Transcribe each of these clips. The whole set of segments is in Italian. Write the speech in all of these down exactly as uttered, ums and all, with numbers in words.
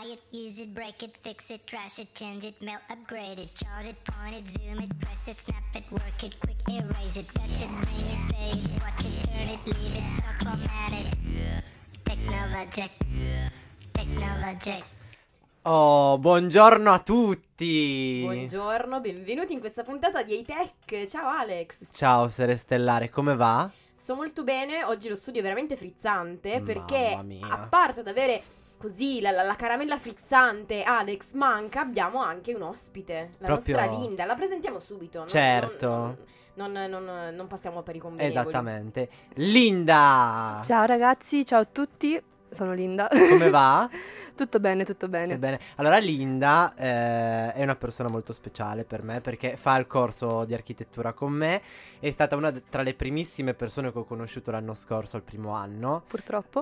it, use it, break it, fix it, trash it, change it, melt, upgrade it, chart it, point it, zoom it, press it, snap it, work it, quick erase it, touch it, bring it, pay it, watch it, turn it, leave it, stop, format it. Technologic, Technologic. Oh, buongiorno a tutti. Buongiorno, benvenuti in questa puntata di A-Tech. Ciao Alex. Ciao Sere Stellare, come va? Sto molto bene, oggi lo studio è veramente frizzante perché Mamma mia. a parte ad avere così la, la, la caramella frizzante Alex manca, abbiamo anche un ospite, la Proprio- nostra Linda. La presentiamo subito, no? Certo. Non, non, non, non, non passiamo per i convenevoli. Esattamente. Linda. Ciao ragazzi, ciao a tutti, sono Linda. Come va? Tutto bene, tutto bene. Stai bene? Allora Linda eh, è una persona molto speciale per me perché fa il corso di architettura con me. È stata una de- tra le primissime persone che ho conosciuto l'anno scorso, al primo anno. Purtroppo.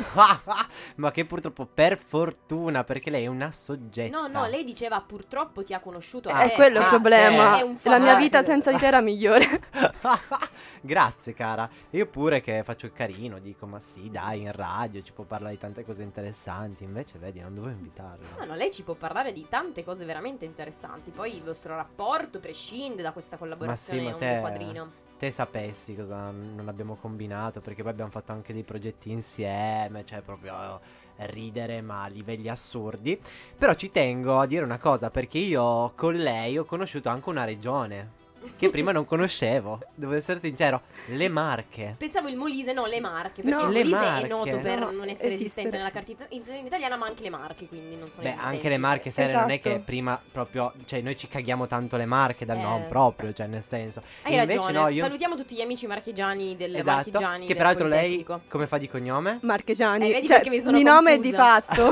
Ma che purtroppo per fortuna, perché lei è una soggetta. No, no, lei diceva purtroppo ti ha conosciuto a È te. quello il ah, problema. è un La mia fatto. vita senza di te era migliore. Grazie cara. Io pure che faccio il carino, dico ma sì dai, in radio ci può parlare di tante cose interessanti. Invece vedi, non dovevo invitarla. No, no, lei ci può parlare di tante cose veramente interessanti. Poi il vostro rapporto prescinde da questa collaborazione ma un te- quadrino. Te sapessi cosa non abbiamo combinato, perché poi abbiamo fatto anche dei progetti insieme, cioè proprio ridere ma a livelli assurdi. Però ci tengo a dire una cosa, perché io con lei ho conosciuto anche una regione che prima non conoscevo, devo essere sincero, le Marche. Pensavo il Molise, no, le Marche. Perché No. il Le Molise Marche. è noto per No, non essere esistere. esistente nella carta it- in- italiana, ma anche le Marche, quindi non sono Beh, esistenti. anche le Marche, serie, non è che Esatto. prima proprio, cioè noi ci caghiamo tanto le Marche, dal Eh. non proprio, cioè nel senso. Hai Invece ragione, no, io... salutiamo tutti gli amici marchigiani del Esatto, Marchigiani che del peraltro lei Politecnico. come fa di cognome? Marchegiani. Eh, vedi cioè, perché mi sono di nome e di confusa. fatto.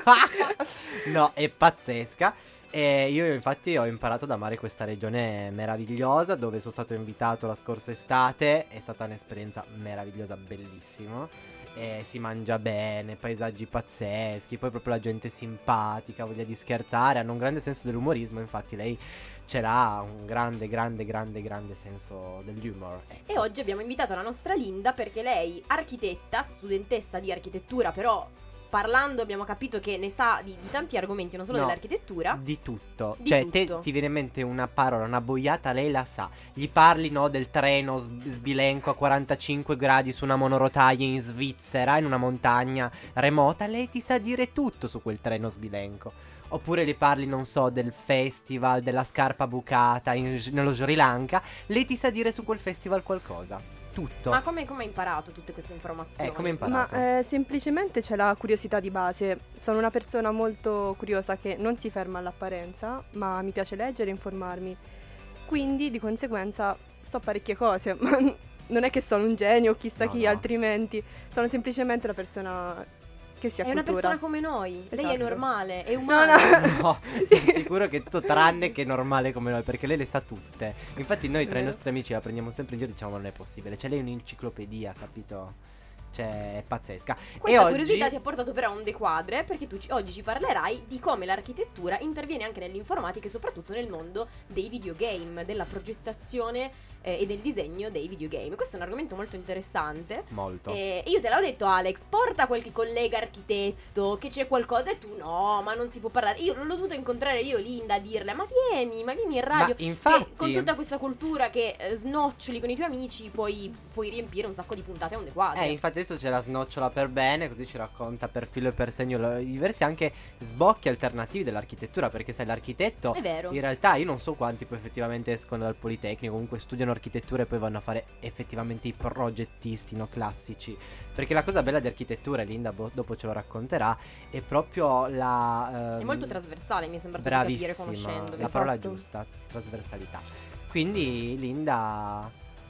No, è pazzesca. E io infatti ho imparato ad amare questa regione meravigliosa, dove sono stato invitato la scorsa estate. È stata un'esperienza meravigliosa, bellissima. E si mangia bene, paesaggi pazzeschi, poi proprio la gente simpatica, voglia di scherzare, hanno un grande senso dell'umorismo. Infatti lei ce l'ha, un grande, grande, grande, grande senso dell'humor, ecco. E oggi abbiamo invitato la nostra Linda perché lei, architetta, studentessa di architettura, però parlando abbiamo capito che ne sa di, di tanti argomenti, non solo No, dell'architettura. Di tutto. Di Cioè, tutto. te ti viene in mente una parola, una boiata, lei la sa. Gli parli, no, del treno s- sbilenco a quarantacinque gradi su una monorotaia in Svizzera, in una montagna remota, lei ti sa dire tutto su quel treno sbilenco. Oppure le parli, non so, del festival della scarpa bucata in- nello Sri Lanka, lei ti sa dire su quel festival qualcosa. Tutto. Ma come, come hai imparato tutte queste informazioni? Eh, come hai Ma imparato? eh, semplicemente c'è la curiosità di base. Sono una persona molto curiosa che non si ferma all'apparenza, ma mi piace leggere e informarmi. Quindi di conseguenza so parecchie cose, ma non è che sono un genio o chissà No, chi, no. altrimenti sono semplicemente una persona che si ha È una cultura. persona come noi, lei è Esatto. normale, è No, umana. no. No, Sì. sono sicuro che tutto tranne che normale come noi, perché lei le sa tutte. Infatti noi tra i Vero. nostri amici la prendiamo sempre in giro e diciamo ma non è possibile. Cioè lei è un'enciclopedia, capito? Cioè è pazzesca. Questa e oggi... curiosità ti ha portato però a un dequadre, perché tu ci- oggi ci parlerai di come l'architettura interviene anche nell'informatica e soprattutto nel mondo dei videogame, della progettazione eh, e del disegno dei videogame. Questo è un argomento molto interessante. Molto. E io te l'ho detto, Alex, porta qualche collega architetto, che c'è qualcosa e tu no, ma non si può parlare. Io l'ho dovuto incontrare io, Linda, a dirle, ma vieni, ma vieni in radio. Ma infatti... Che con tutta questa cultura che eh, snoccioli con i tuoi amici puoi, puoi riempire un sacco di puntate a un dequadre. Eh, infatti adesso ce la snocciola per bene, così ci racconta per filo e per segno lo- i diversi anche sbocchi alternativi dell'architettura, perché sai l'architetto È vero. in realtà io non so quanti poi effettivamente escono dal Politecnico, comunque studiano architettura e poi vanno a fare effettivamente i progettisti, no, classici. Perché la cosa bella di architettura, e Linda bo- dopo ce lo racconterà, è proprio la... ehm, È molto trasversale, mi è sembrato di capire bravissima, conoscendovi. la parola Esatto. giusta, trasversalità. Quindi Linda,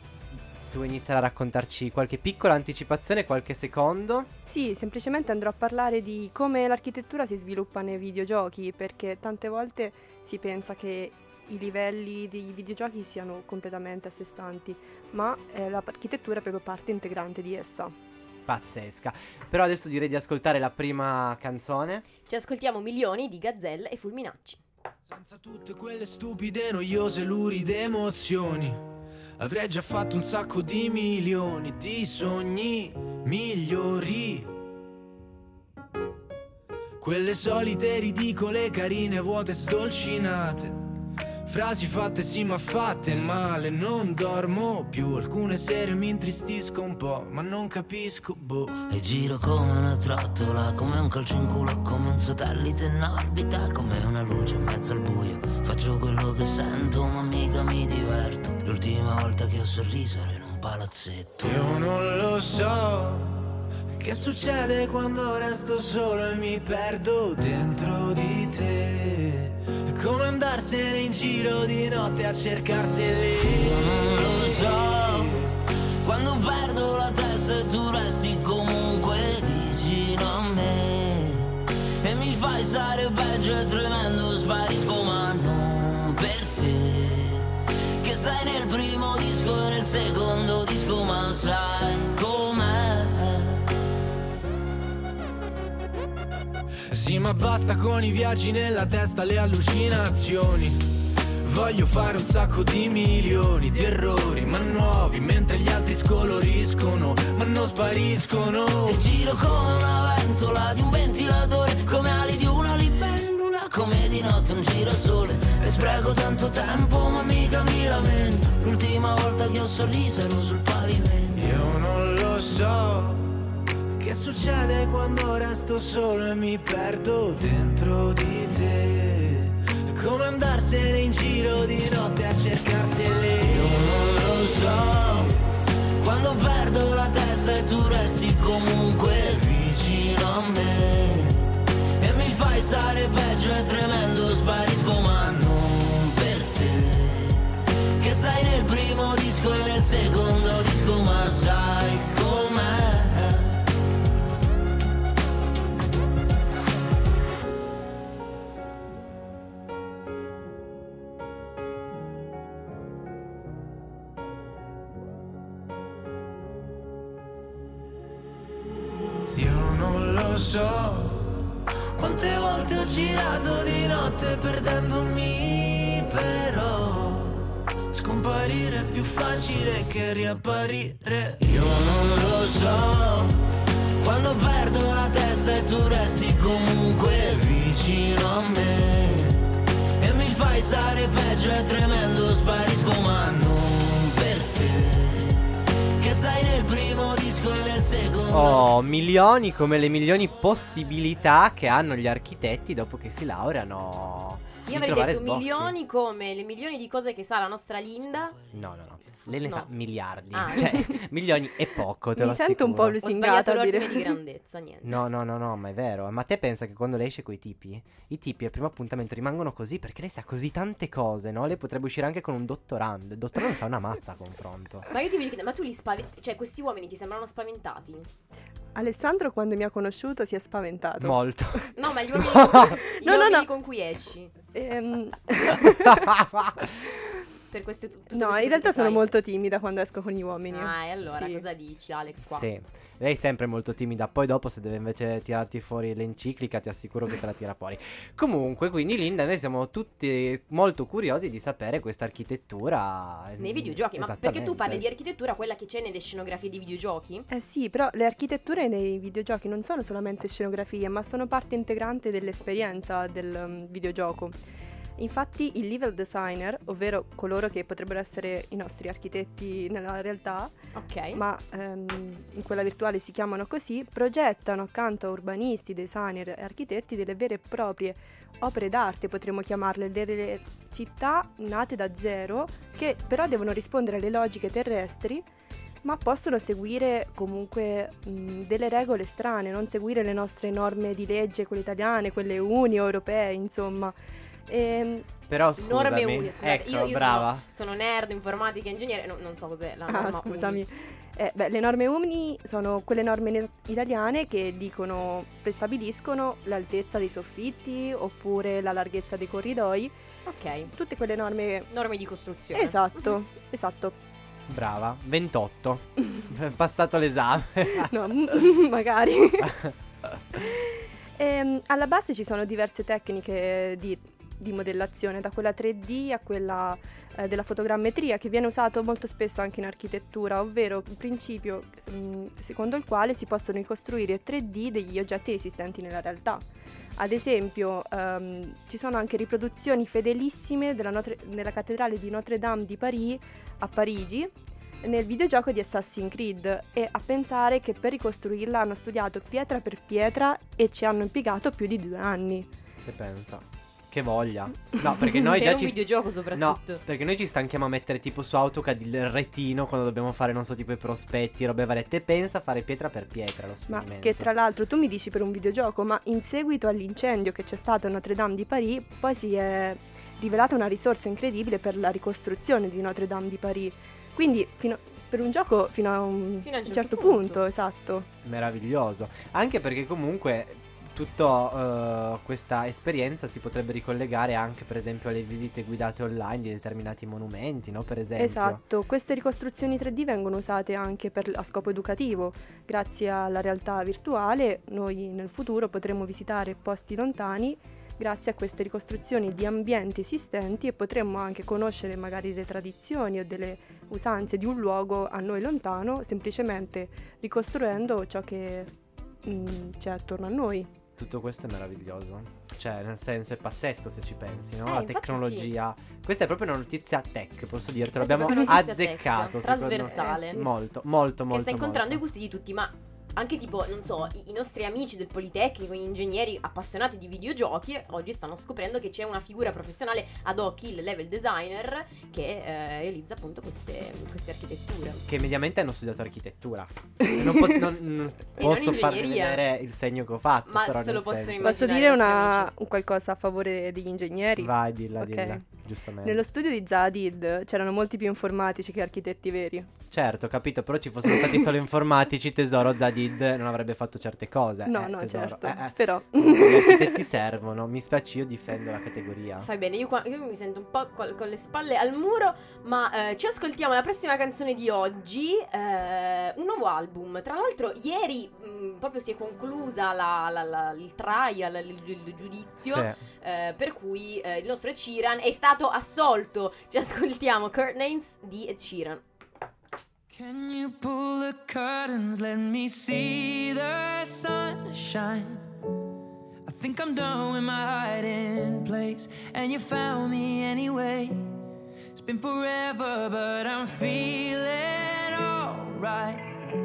se vuoi iniziare a raccontarci qualche piccola anticipazione, qualche secondo. Sì, semplicemente andrò a parlare di come l'architettura si sviluppa nei videogiochi, perché tante volte si pensa che i livelli dei videogiochi siano completamente a sé stanti, ma eh, l'architettura è proprio parte integrante di essa. Pazzesca. Però adesso direi di ascoltare la prima canzone. Ci ascoltiamo Milioni di Gazzelle e Fulminacci. Senza tutte quelle stupide, noiose, luride emozioni, avrei già fatto un sacco di milioni di sogni migliori. quelle solite ridicole, carine, vuote, sdolcinate. Frasi fatte sì ma fatte male, non dormo più. Alcune sere mi intristisco un po', ma non capisco, boh. E giro come una trottola, come un calcio in culo, come un satellite in orbita, come una luce in mezzo al buio. Faccio quello che sento, ma mica mi diverto. L'ultima volta che ho sorriso era in un palazzetto. Io non lo so che succede quando resto solo e mi perdo dentro di te. È come andarsene in giro di notte a cercarsene lì. Io non lo so quando perdo la testa e tu resti comunque vicino a me e mi fai stare peggio e tremendo sparisco, ma non per te, che stai nel primo disco e nel secondo disco, ma sai com'è. Sì, ma basta con i viaggi nella testa, le allucinazioni. Voglio fare un sacco di milioni di errori, ma nuovi, mentre gli altri scoloriscono, ma non spariscono. E giro come una ventola di un ventilatore, come ali di una libellula, come di notte un girasole. E spreco tanto tempo, ma mica mi lamento. L'ultima volta che ho sorriso ero sul pavimento. Io non lo so che succede quando resto solo e mi perdo dentro di te. È come andarsene in giro di notte a cercarsene lì. Io non lo so quando perdo la testa e tu resti comunque vicino a me e mi fai stare peggio e tremendo sparisco, ma non per te, che stai nel primo disco e nel secondo disco, ma sai com'è. So quante volte ho girato di notte perdendomi, però scomparire è più facile che riapparire. Io non lo so quando perdo la testa e tu resti comunque vicino a me e mi fai stare peggio e tremendo sparisco, ma non per te, che stai nel primo disco e nel secondo. Oh, milioni come le milioni possibilità che hanno gli architetti dopo che si laureano. Io avrei detto sbocchi. Milioni come le milioni di cose che sa la nostra Linda. No, no, no. Lei ne No. sa miliardi. Ah. Cioè, milioni è poco, te Mi lo sento un po' assicuro. Ho lusingata sbagliato a dire. l'ordine di grandezza, niente. No, no, no, no, ma è vero. Ma te pensa che quando lei esce coi tipi, i tipi al primo appuntamento rimangono così perché lei sa così tante cose, no? Lei potrebbe uscire anche con un dottorando. Il dottorando sa una mazza a confronto. Ma io ti voglio chiedere, ma tu li spaventi? Cioè, questi uomini ti sembrano spaventati? Alessandro quando mi ha conosciuto si è spaventato. Molto. No, ma gli uomini, gli No, no, uomini no. con cui esci. Ehm, Per queste tu- tutte no, queste in realtà cose sono sai. molto timida quando esco con gli uomini. Ah, e allora Sì. cosa dici, Alex, qua? Sì, lei è sempre molto timida. Poi dopo se deve invece tirarti fuori l'enciclica, ti assicuro che te la tira fuori. Comunque, quindi Linda, noi siamo tutti molto curiosi di sapere questa architettura Nei videogiochi, ma perché tu parli di architettura, quella che c'è nelle scenografie di videogiochi? Eh sì, però le architetture nei videogiochi non sono solamente scenografie, ma sono parte integrante dell'esperienza del um, videogioco. Infatti il level designer, ovvero coloro che potrebbero essere i nostri architetti nella realtà, Ok. ma ehm, in quella virtuale si chiamano così, progettano accanto a urbanisti, designer e architetti delle vere e proprie opere d'arte, potremmo chiamarle, delle città nate da zero, che però devono rispondere alle logiche terrestri, ma possono seguire comunque mh, delle regole strane, non seguire le nostre norme di legge, quelle italiane, quelle uni, europee, insomma. Ehm, Però scusami, Norme uni, scusate, ecco, io, io brava. Sono, sono nerd, informatica, ingegnere, no, non so cos'è la ah, norma scusami. uni. Eh, beh, le norme uni sono quelle norme ne- italiane che dicono, prestabiliscono l'altezza dei soffitti oppure la larghezza dei corridoi, Ok, tutte quelle norme. norme di costruzione. Esatto, esatto. Brava, ventotto. Passato l'esame. No, magari. Ehm, alla base ci sono diverse tecniche di, di modellazione, da quella tre D a quella eh, della fotogrammetria, che viene usato molto spesso anche in architettura, ovvero il principio mh, secondo il quale si possono ricostruire tre D degli oggetti esistenti nella realtà. Ad esempio, ehm, ci sono anche riproduzioni fedelissime della, Notre- della cattedrale di Notre Dame di Paris a Parigi nel videogioco di Assassin's Creed, e a pensare che per ricostruirla hanno studiato pietra per pietra e ci hanno impiegato più di due anni. Che pensa? Che voglia. No, perché noi Per già un ci videogioco No, soprattutto. perché noi ci stanchiamo a mettere tipo su AutoCAD il retino quando dobbiamo fare, non so, tipo i prospetti, robe varie. Te pensa a fare pietra per pietra lo Ma sfinimento. che tra l'altro tu mi dici per un videogioco, ma in seguito all'incendio che c'è stato a Notre Dame di Paris, poi si è rivelata una risorsa incredibile per la ricostruzione di Notre Dame di Paris. Quindi fino, per un gioco fino a un, Fino a un certo, certo punto. punto. esatto. Meraviglioso. Anche perché comunque tutta questa esperienza si potrebbe ricollegare anche per esempio alle visite guidate online di determinati monumenti, no? Per esempio. Esatto, queste ricostruzioni tre D vengono usate anche per, a scopo educativo. Grazie alla realtà virtuale noi nel futuro potremo visitare posti lontani grazie a queste ricostruzioni di ambienti esistenti, e potremmo anche conoscere magari le tradizioni o delle usanze di un luogo a noi lontano, semplicemente ricostruendo ciò che mh, c'è attorno a noi. Tutto questo è meraviglioso. Cioè, nel senso, è pazzesco se ci pensi, no? Eh, La infatti tecnologia. Questa è proprio una notizia tech, posso dirtelo. Questa è Abbiamo proprio una notizia azzeccato. tech, secondo me. trasversale. Eh sì. Molto, molto, molto. Che sta incontrando molto. i gusti di tutti, ma anche tipo, non so, i, i nostri amici del Politecnico, gli ingegneri appassionati di videogiochi, oggi stanno scoprendo che c'è una figura professionale ad hoc, il level designer, che eh, realizza appunto queste, queste architetture. Che mediamente hanno studiato architettura. Non, po- non- non posso farvi ingegneria. vedere il segno che ho fatto. Ma però se lo nel possono senso- immaginare. Posso dire i nostri una, amici. un qualcosa a favore degli ingegneri? Vai, dilla, Ok. dilla. Giustamente. Nello studio di Zadid c'erano molti più informatici che architetti veri. Certo, capito, però ci fossero stati solo informatici, tesoro, Zadid non avrebbe fatto certe cose. No, eh, no, tesoro. certo, Eh, eh. però... Comunque Gli architetti servono, mi spiace, io difendo la categoria. Fai bene, io, qua, io mi sento un po' col- con le spalle al muro, ma eh, ci ascoltiamo la prossima canzone di oggi, eh, un nuovo album. Tra l'altro ieri mh, proprio si è conclusa la, la- la- il trial, il, il- il giudizio, Sì. eh, per cui eh, il nostro Ed Sheeran è stato assolto. Ci ascoltiamo Curtains di Ed Sheeran. Can you pull the curtains, let me see the sunshine? I think I'm done with my hiding place, and you found me anyway. It's been forever, but I'm feeling alright.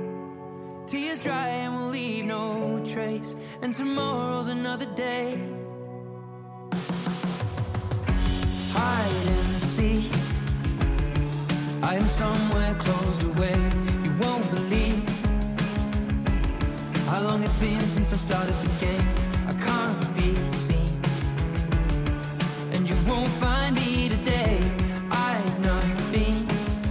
Tears dry and we'll leave no trace, and tomorrow's another day. Hide and seek, I am somewhere closed away. You won't believe how long it's been since I started the game. I can't be seen, and you won't find me today. I've not been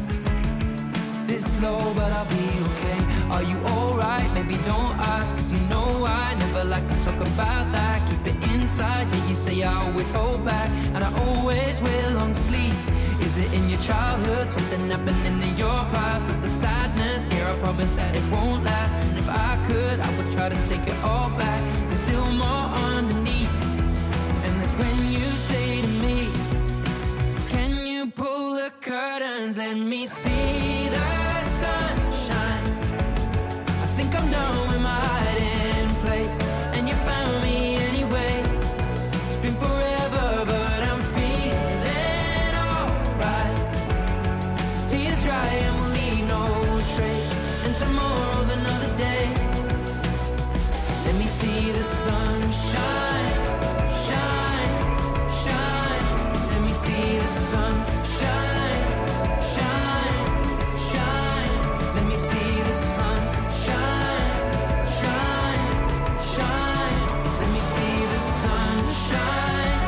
this low, but I'll be okay. Are you alright? Maybe don't ask, cause you know I never like to talk about that. Keep it inside, yeah, you say I always hold back, and I always wear long sleeves. Is it in your childhood, something happening in your past? With the sadness here, I promise that it won't last. And if I could, I would try to take it all back. There's still more underneath, and that's when you say to me, can you pull the curtains, let me see the sunshine? I think I'm done with my hiding place, and you found me anyway. It's been forever, but I'm feeling alright. Tears dry and we'll leave no trace, and tomorrow's another day. Let me see the sunshine, shine, shine. Let me see the sun shine, shine, shine. Let me see the sun shine, shine, shine. Let me see the sun shine.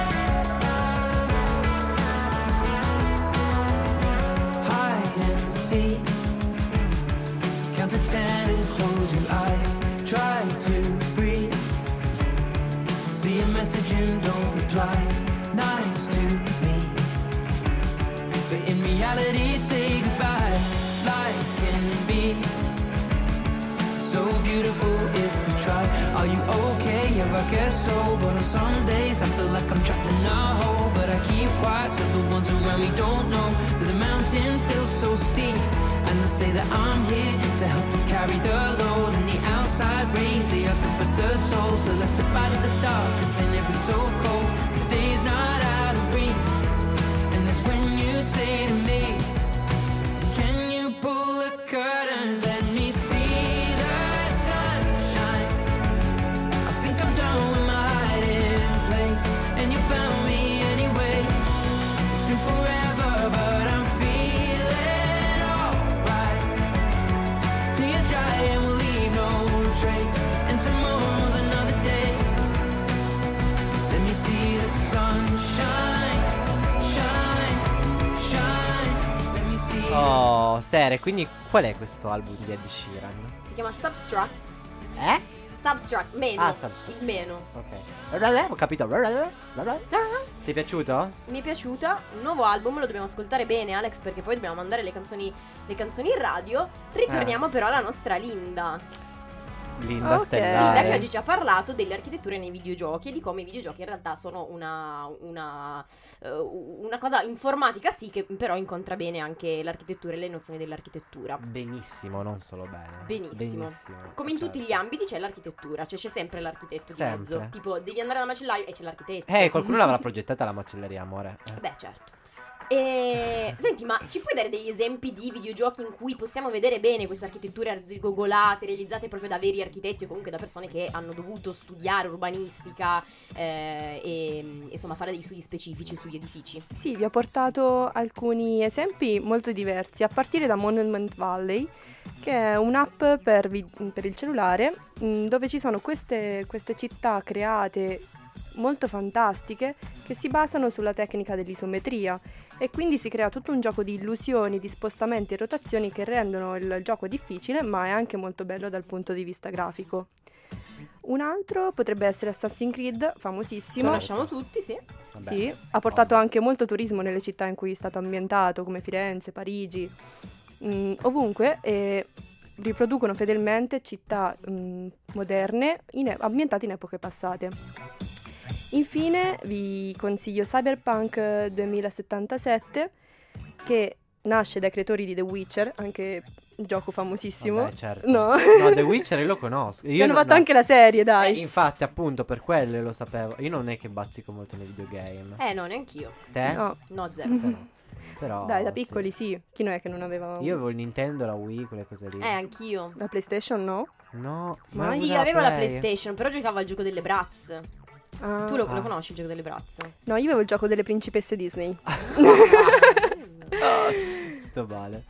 Hide and seek, count to ten and close your eyes. Try to breathe, see a message and don't reply. Nice to me, but in reality say goodbye. Life can be so beautiful if we try. Are you okay? Yeah, I guess so. But on some days I feel like I'm trapped in a hole, but I keep quiet so the ones around me don't know that the mountain feels so steep. And I say that I'm here to help to carry the load, and the outside rays, they are good for the soul. So let's step out of the darkness, and if it's so cold, the day's not out of reach. And that's when you say to me, can you pull the curtains, let me see the sunshine. I think I'm done with my hiding place, and you found me anyway. It's been forever, but I'm feeling alright. Tears dry and we'll leave no trace, and tomorrow's another day. Let me see the sunshine, shine, shine. Let me see the Oh, Sere, quindi qual è questo album di Ed Sheeran? Si chiama Substract. Eh? Substract, meno. Ah, Substract. Il meno. Ok. Ho capito. Ti è piaciuto? Mi è piaciuta, un nuovo album, lo dobbiamo ascoltare bene, Alex, perché poi dobbiamo mandare le canzoni, le canzoni in radio. Ritorniamo Eh. però alla nostra Linda. Linda Ok. Stellare. Linda che oggi ci ha parlato delle architetture nei videogiochi e di come i videogiochi in realtà sono una, una, eh, una cosa informatica, sì, che però incontra bene anche l'architettura e le nozioni dell'architettura. Benissimo, non solo bene. Benissimo. Benissimo. Come in certo. tutti gli ambiti c'è l'architettura, cioè c'è sempre l'architetto Sempre. di mezzo. Tipo, devi andare al macellaio e c'è l'architetto. Eh, qualcuno l'avrà progettata la macelleria, amore. Eh. Beh, certo. E... Senti, ma ci puoi dare degli esempi di videogiochi in cui possiamo vedere bene queste architetture arzigogolate realizzate proprio da veri architetti o comunque da persone che hanno dovuto studiare urbanistica eh, e insomma fare degli studi specifici sugli edifici? Sì, vi ho portato alcuni esempi molto diversi, a partire da Monument Valley, che è un'app per, vi- per il cellulare mh, dove ci sono queste, queste città create molto fantastiche che si basano sulla tecnica dell'isometria e quindi si crea tutto un gioco di illusioni, di spostamenti e rotazioni che rendono il gioco difficile, ma è anche molto bello dal punto di vista grafico. Un altro potrebbe essere Assassin's Creed, Lo famosissimo. conosciamo tutti, sì. Vabbè. Sì, ha portato anche molto turismo nelle città in cui è stato ambientato, come Firenze, Parigi, mm, ovunque, e riproducono fedelmente città mm, moderne in e- ambientate in epoche passate. Infine vi consiglio Cyberpunk duemilasettantasette, che nasce dai creatori di The Witcher, anche un gioco famosissimo. Vabbè, certo. No, No, The Witcher io lo conosco. Io hanno no- fatto no. anche la serie, Eh, dai. infatti, appunto, per quello lo sapevo. Io non è che bazzico molto nei videogame. Eh, no, neanch'io. Te? No. No, zero. Te no. Però, Dai, da sì. piccoli sì. Chi non è che non aveva Io avevo il Nintendo, la Wii, quelle cose lì. Eh, anch'io. la PlayStation? No. No, Ma non Sì, usavo avevo la Play. PlayStation, però giocavo al gioco delle Bratz. Ah. Tu lo, Ah. lo conosci il gioco delle Bratz? No, io avevo il gioco delle principesse Disney. Sto male.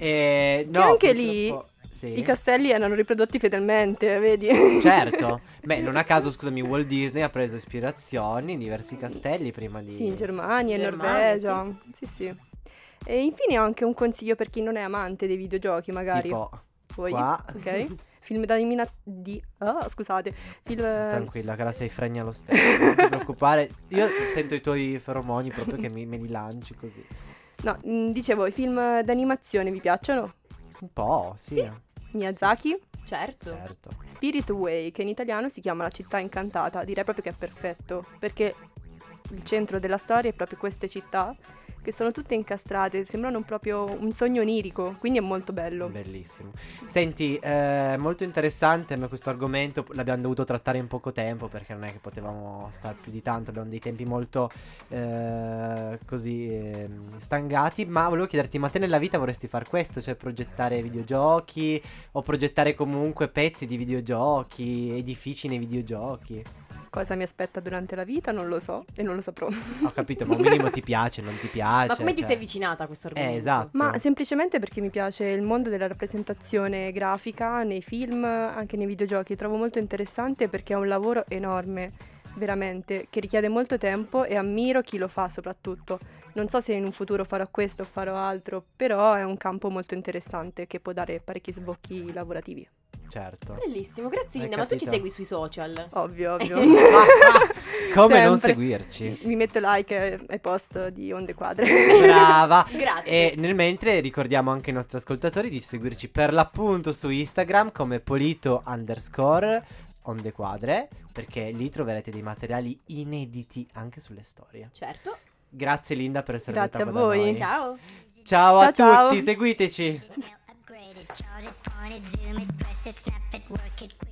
E, Che no, anche purtroppo- sì. I castelli erano riprodotti fedelmente, vedi? Certo. Beh, non a caso, scusami, Walt Disney ha preso ispirazioni in diversi castelli prima di... Sì, in Germania, in Germania, Norvegia. Sì, sì. E infine ho anche un consiglio per chi non è amante dei videogiochi, magari. Tipo, Voi, qua. ok? Film d'animina... di... Ah, scusate. Film... Tranquilla, che la sei fregna lo stesso. Non ti preoccupare. Io sento i tuoi feromoni proprio che mi, me li lanci così. No, mh, dicevo, i film d'animazione vi piacciono? Un po', sì. Sì. Miyazaki? Certo. Certo. Spirit Way, che in italiano si chiama La città incantata, direi proprio che è perfetto, perché il centro della storia è proprio queste città che sono tutte incastrate, sembrano proprio un sogno onirico, quindi è molto bello. Bellissimo. Senti, eh, molto interessante, ma questo argomento l'abbiamo dovuto trattare in poco tempo perché non è che potevamo stare più di tanto, abbiamo dei tempi molto eh, così eh, stangati, ma volevo chiederti, ma te nella vita vorresti far questo? Cioè progettare videogiochi o progettare comunque pezzi di videogiochi, edifici nei videogiochi? Cosa mi aspetta durante la vita non lo so e non lo saprò. Ho capito, ma un minimo ti piace, non ti piace? Ma come ti cioè- sei avvicinata a questo argomento? Eh, esatto. Ma semplicemente perché mi piace il mondo della rappresentazione grafica nei film, anche nei videogiochi. Trovo molto interessante perché è un lavoro enorme, veramente, che richiede molto tempo e ammiro chi lo fa soprattutto. Non so se in un futuro farò questo o farò altro, però è un campo molto interessante che può dare parecchi sbocchi lavorativi. Certo. Bellissimo, grazie Hai Linda, ma tu ci capito? segui sui social? Ovvio, ovvio. Come non Sempre. seguirci? Mi metto like ai post di Onde Quadre. Brava. Grazie. E nel mentre ricordiamo anche ai nostri ascoltatori di seguirci per l'appunto su Instagram come polito underscore onde quadre, perché lì troverete dei materiali inediti anche sulle storie. Certo. Grazie Linda per essere Grazie venuta a qua da voi. noi. Ciao. Ciao a Ciao, ciao. tutti, seguiteci. Now upgrade it, charge it, point it, zoom it, press it, snap it, work it quick.